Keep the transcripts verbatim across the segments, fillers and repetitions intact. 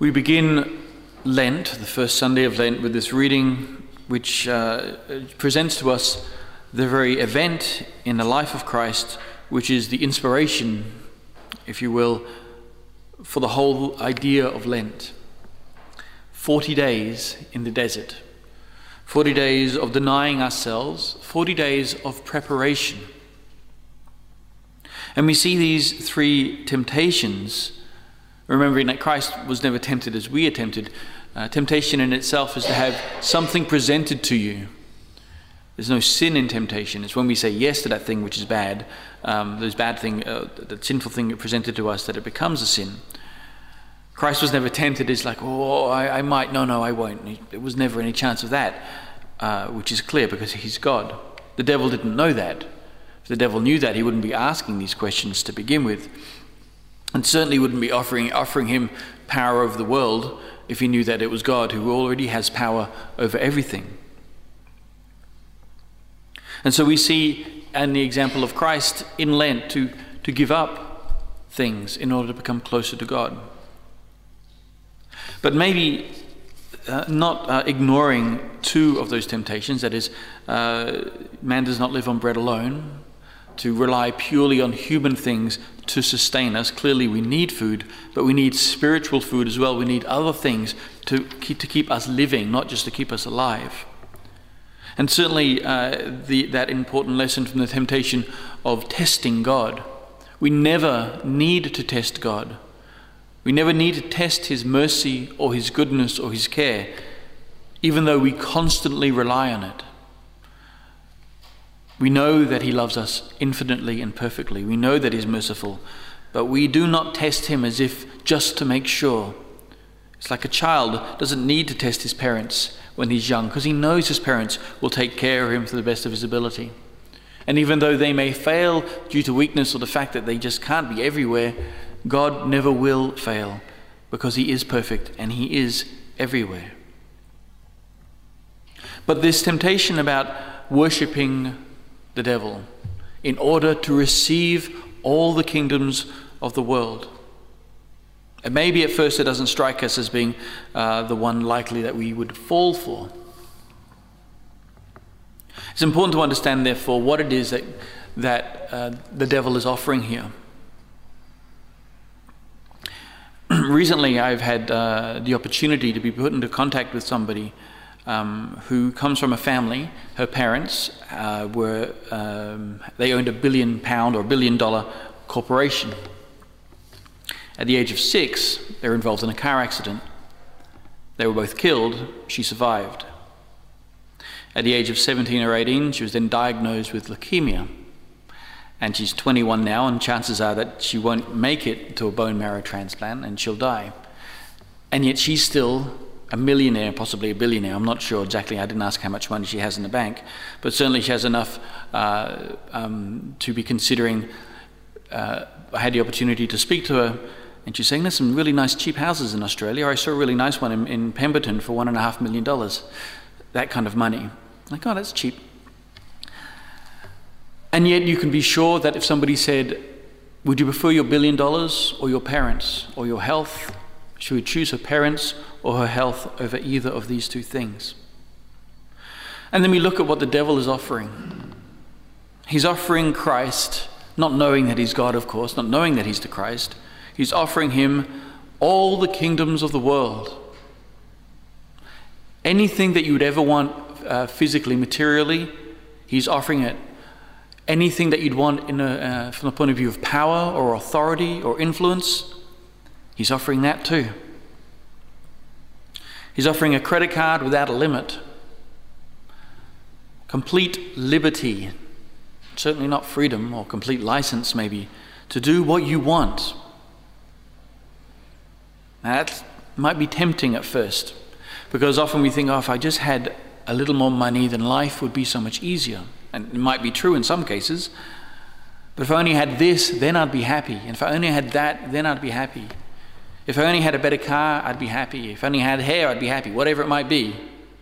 We begin Lent, the first Sunday of Lent, with this reading which uh, presents to us the very event in the life of Christ, which is the inspiration, if you will, for the whole idea of Lent. Forty days in the desert, forty days of denying ourselves, forty days of preparation. And we see these three temptations, remembering that Christ was never tempted as we are tempted. Uh, temptation in itself is to have something presented to you. There's no sin in temptation. It's when we say yes to that thing which is bad, um, those bad thing, uh, that sinful thing presented to us, that it becomes a sin. Christ was never tempted. It's like, oh, I, I might. No, no, I won't. There was never any chance of that, uh, which is clear because he's God. The devil didn't know that. If the devil knew that, he wouldn't be asking these questions to begin with. And certainly wouldn't be offering, offering him power over the world if he knew that it was God who already has power over everything. And so we see in the example of Christ in Lent to, to give up things in order to become closer to God. But maybe uh, not uh, ignoring two of those temptations, that is, uh, man does not live on bread alone, to rely purely on human things to sustain us. Clearly we need food, but we need spiritual food as well. We need other things to keep, to keep us living, not just to keep us alive. And certainly uh, the, that important lesson from the temptation of testing God. We never need to test God. We never need to test his mercy or his goodness or his care, even though we constantly rely on it. We know that he loves us infinitely and perfectly. We know that he's merciful, but we do not test him as if just to make sure. It's like a child doesn't need to test his parents when he's young because he knows his parents will take care of him to the best of his ability. And even though they may fail due to weakness or the fact that they just can't be everywhere, God never will fail because he is perfect and he is everywhere. But this temptation about worshipping the devil in order to receive all the kingdoms of the world. And maybe at first it doesn't strike us as being uh, the one likely that we would fall for. It's important to understand, therefore, what it is that, that uh, the devil is offering here. Recently, I've had uh, the opportunity to be put into contact with somebody Um, who comes from a family. Her parents uh, were, um, they owned a billion pound or billion dollar corporation. At the age of six, they were involved in a car accident. They were both killed. She survived. At the age of seventeen or eighteen, she was then diagnosed with leukemia. And she's twenty-one now, and chances are that she won't make it to a bone marrow transplant and she'll die. And yet she's still a millionaire, possibly a billionaire. I'm not sure exactly. I didn't ask how much money she has in the bank, but certainly she has enough uh, um, to be considering. Uh, I had the opportunity to speak to her, and she's saying there's some really nice cheap houses in Australia. I saw a really nice one in, in Pemberton for one and a half million dollars. That kind of money. Like, oh, that's cheap. And yet you can be sure that if somebody said, would you prefer your billion dollars or your parents or your health? She would choose her parents or her health over either of these two things. And then we look at what the devil is offering. He's offering Christ, not knowing that he's God, of course, not knowing that he's the Christ. He's offering him all the kingdoms of the world. Anything that you would ever want uh, physically, materially, he's offering it. Anything that you'd want in a, uh, from the point of view of power or authority or influence, he's offering that too. He's offering a credit card without a limit. Complete liberty, certainly not freedom or complete license maybe, to do what you want. Now that might be tempting at first, because often we think, oh, if I just had a little more money, then life would be so much easier. And it might be true in some cases, but if I only had this, then I'd be happy. And if I only had that, then I'd be happy. If I only had a better car, I'd be happy. If I only had hair, I'd be happy. Whatever it might be.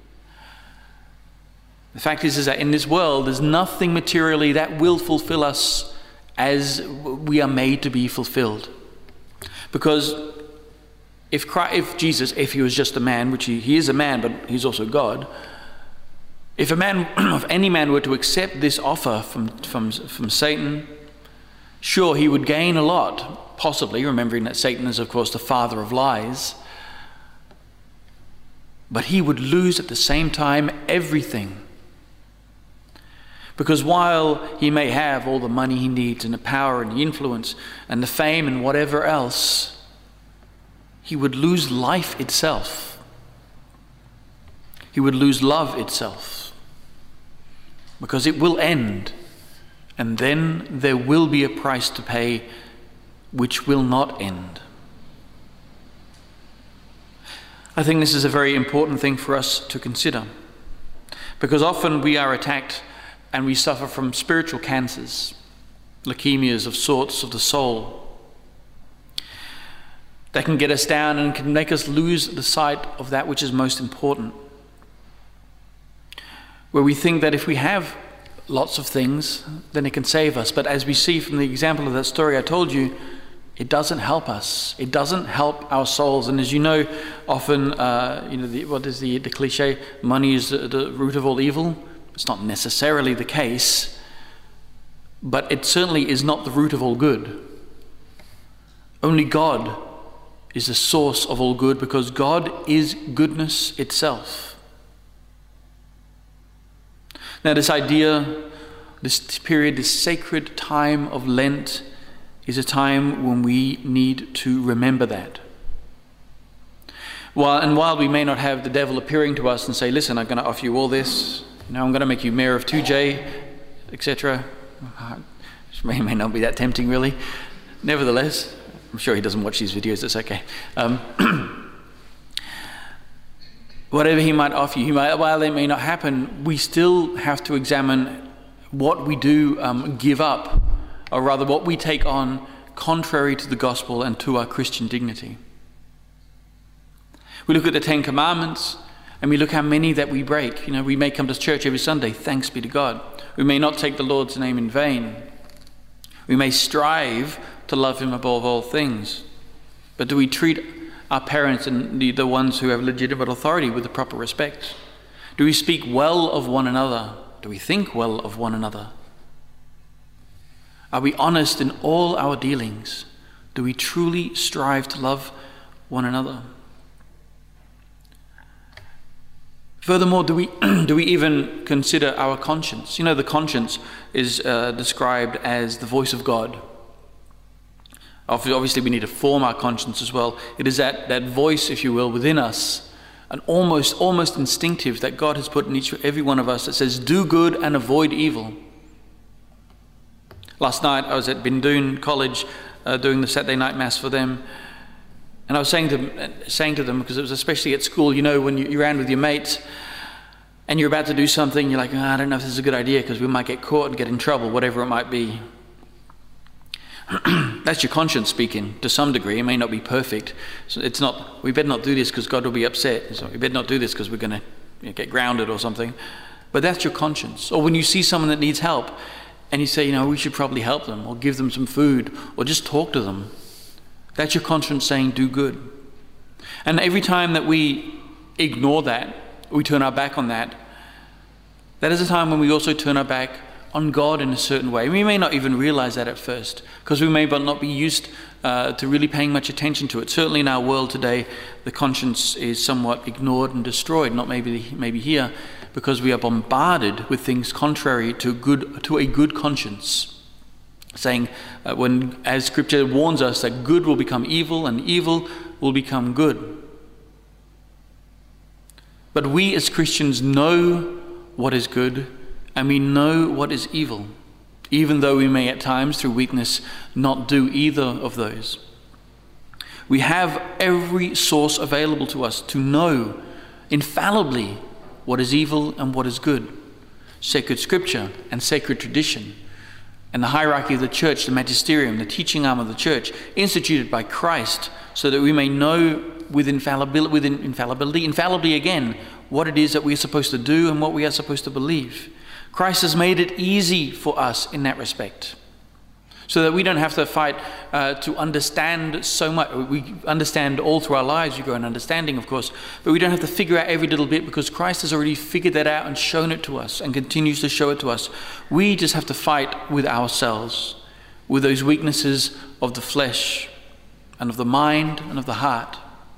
The fact is, is that in this world, there's nothing materially that will fulfill us as we are made to be fulfilled. Because if Christ, if Jesus, if he was just a man, which he, he is a man, but he's also God, if a man, if any man were to accept this offer from, from, from Satan, sure, he would gain a lot, possibly, remembering that Satan is, of course, the father of lies. But he would lose at the same time everything. Because while he may have all the money he needs and the power and the influence and the fame and whatever else, he would lose life itself. He would lose love itself. Because it will end. And then there will be a price to pay which will not end. I think this is a very important thing for us to consider. Because often we are attacked and we suffer from spiritual cancers, leukemias of sorts of the soul. That can get us down and can make us lose the sight of that which is most important. Where we think that if we have lots of things, then it can save us. But as we see from the example of that story I told you, it doesn't help us. It doesn't help our souls. And as you know, often, uh, you know, the, what is the, the cliche? Money is the, the root of all evil. It's not necessarily the case, but it certainly is not the root of all good. Only God is the source of all good, because God is goodness itself. Now, this idea, this period, this sacred time of Lent is a time when we need to remember that. While, and while we may not have the devil appearing to us and say, listen, I'm going to offer you all this, you know, I'm going to make you mayor of two J, et cetera, which may, may not be that tempting, really. Nevertheless, I'm sure he doesn't watch these videos, it's okay. Um, whatever he might offer you, he might, while it may not happen, we still have to examine what we do um, give up, or rather what we take on contrary to the gospel and to our Christian dignity. We look at the Ten Commandments and we look how many that we break. You know, we may come to church every Sunday, thanks be to God. We may not take the Lord's name in vain. We may strive to love him above all things. But do we treat our parents and the, the ones who have legitimate authority with the proper respect? Do we speak well of one another? Do we think well of one another? Are we honest in all our dealings? Do we truly strive to love one another? Furthermore, do we do we even consider our conscience? You know, the conscience is uh, described as the voice of God. Obviously, we need to form our conscience as well. It is that, that voice, if you will, within us, an almost almost instinctive that God has put in each every one of us that says, do good and avoid evil. Last night I was at Bindoon College uh, doing the Saturday night mass for them, and I was saying to them, saying to them, because it was especially at school, you know, when you, you're around with your mates and you're about to do something, you're like, oh, I don't know if this is a good idea because we might get caught and get in trouble, whatever it might be. That's your conscience speaking to some degree. It may not be perfect. So it's not, we better not do this because God will be upset. So we better not do this because we're going to you know, get grounded or something. But that's your conscience. Or when you see someone that needs help and you say, you know, we should probably help them or give them some food or just talk to them. That's your conscience saying, do good. And every time that we ignore that, we turn our back on that, that is a time when we also turn our back on God in a certain way. We may not even realize that at first, because we may not be used uh, to really paying much attention to it. Certainly in our world today, the conscience is somewhat ignored and destroyed, not maybe maybe here, because we are bombarded with things contrary to good to a good conscience. Saying, uh, when as Scripture warns us that good will become evil and evil will become good. But we as Christians know what is good, and we know what is evil, even though we may at times, through weakness, not do either of those. We have every source available to us to know infallibly what is evil and what is good. Sacred Scripture and sacred tradition, and the hierarchy of the church, the magisterium, the teaching arm of the church, instituted by Christ, so that we may know with infallibility, with infallibility, infallibly again, what it is that we are supposed to do and what we are supposed to believe. Christ has made it easy for us in that respect. so that we don't have to fight uh, to understand so much. We understand all through our lives, you grow in understanding, of course, but we don't have to figure out every little bit, because Christ has already figured that out and shown it to us and continues to show it to us. We just have to fight with ourselves, with those weaknesses of the flesh and of the mind and of the heart.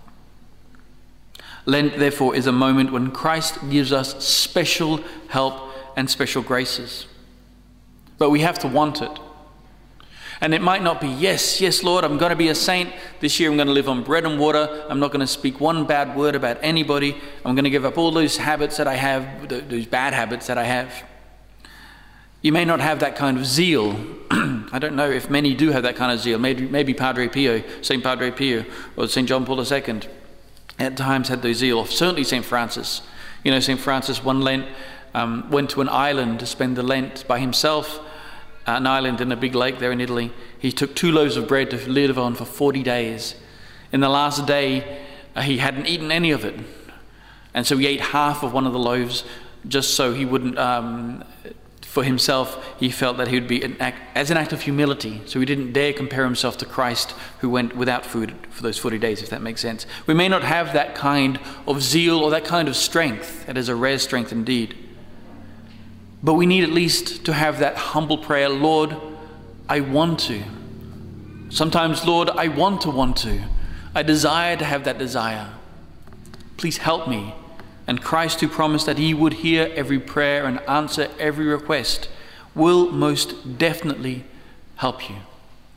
Lent, therefore, is a moment when Christ gives us special help and special graces. But we have to want it. And it might not be, yes, yes, Lord, I'm going to be a saint. This year I'm going to live on bread and water. I'm not going to speak one bad word about anybody. I'm going to give up all those habits that I have, those bad habits that I have. You may not have that kind of zeal. I don't know if many do have that kind of zeal. Maybe, maybe Padre Pio, Saint Padre Pio, or Saint John Paul the Second at times had those zeal. Or certainly Saint Francis. You know, Saint Francis one Lent um, went to an island to spend the Lent by himself. An island in a big lake there in Italy. He took two loaves of bread to live on for forty days. In the last day, uh, he hadn't eaten any of it. And so he ate half of one of the loaves just so he wouldn't, um, for himself, he felt that he would be, an act, as an act of humility. So he didn't dare compare himself to Christ, who went without food for those forty days, if that makes sense. We may not have that kind of zeal or that kind of strength. That is a rare strength indeed. But we need at least to have that humble prayer, Lord, I want to. Sometimes, Lord, I want to want to. I desire to have that desire. Please help me. And Christ, who promised that he would hear every prayer and answer every request, will most definitely help you.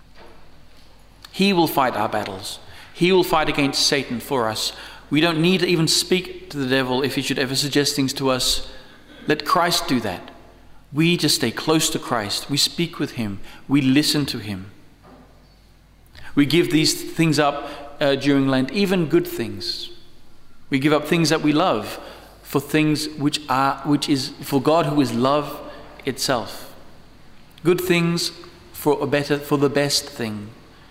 He will fight our battles. He will fight against Satan for us. We don't need to even speak to the devil if he should ever suggest things to us. Let Christ do that. We just stay close to Christ. We speak with him. We listen to him. We give these things up uh, during Lent, even good things. We give up things that we love for things which are, which is for God, who is love itself. Good things for a better, for the best thing.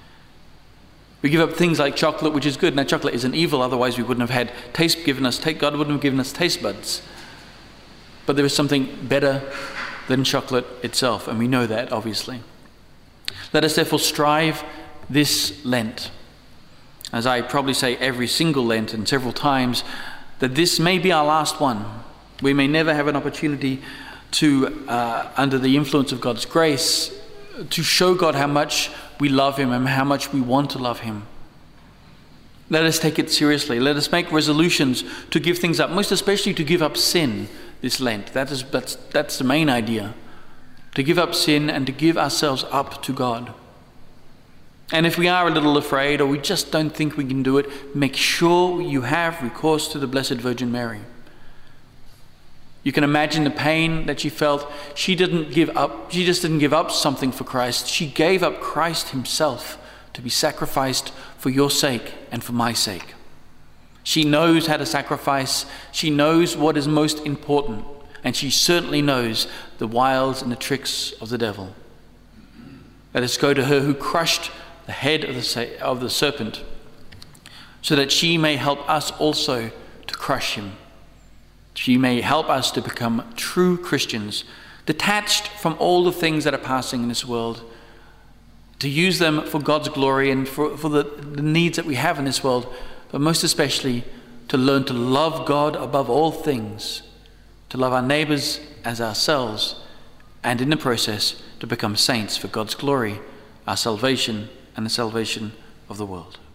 We give up things like chocolate, which is good. Now, chocolate isn't evil, otherwise we wouldn't have had taste given us. God wouldn't have given us taste buds. But there is something better than chocolate itself, and we know that, obviously. Let us therefore strive this Lent, as I probably say every single Lent and several times, that this may be our last one. We may never have an opportunity to, uh, under the influence of God's grace, to show God how much we love him and how much we want to love him. Let us take it seriously. Let us make resolutions to give things up, most especially to give up sin this Lent. That is, that's, that's the main idea. To give up sin and to give ourselves up to God. And if we are a little afraid or we just don't think we can do it, make sure you have recourse to the Blessed Virgin Mary. You can imagine the pain that she felt. She didn't give up, she just didn't give up something for Christ. She gave up Christ himself to be sacrificed for your sake and for my sake. She knows how to sacrifice. She knows what is most important. And she certainly knows the wiles and the tricks of the devil. Let us go to her who crushed the head of the, of the serpent, so that she may help us also to crush him. She may help us to become true Christians, detached from all the things that are passing in this world, to use them for God's glory and for, for the, the needs that we have in this world, but most especially to learn to love God above all things, to love our neighbors as ourselves, and in the process to become saints for God's glory, our salvation, and the salvation of the world.